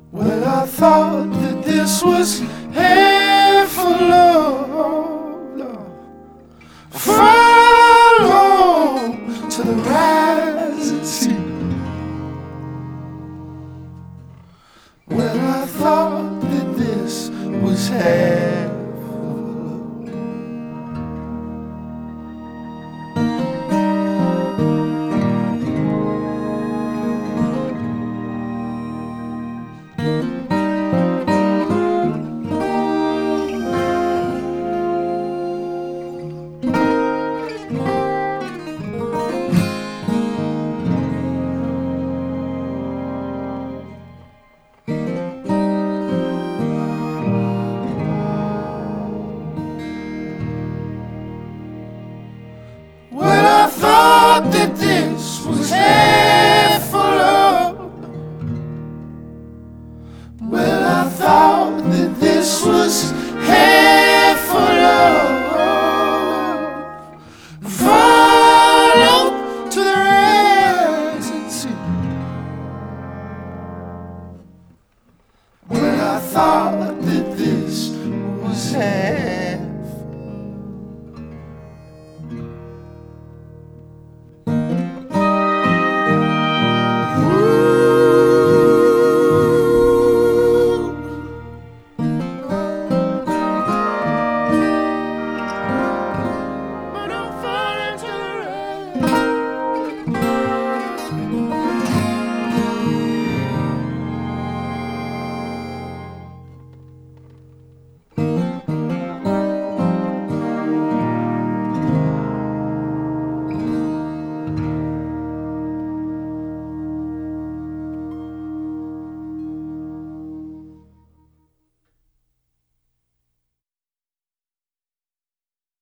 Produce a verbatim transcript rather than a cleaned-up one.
Well, I thought that this was half a love, love. Follow to the rising sea. Well, I thought that this was half a love. Well, I thought that this was half a love. Well, I thought that this was half a love. Follow to the rising sea. Well, I thought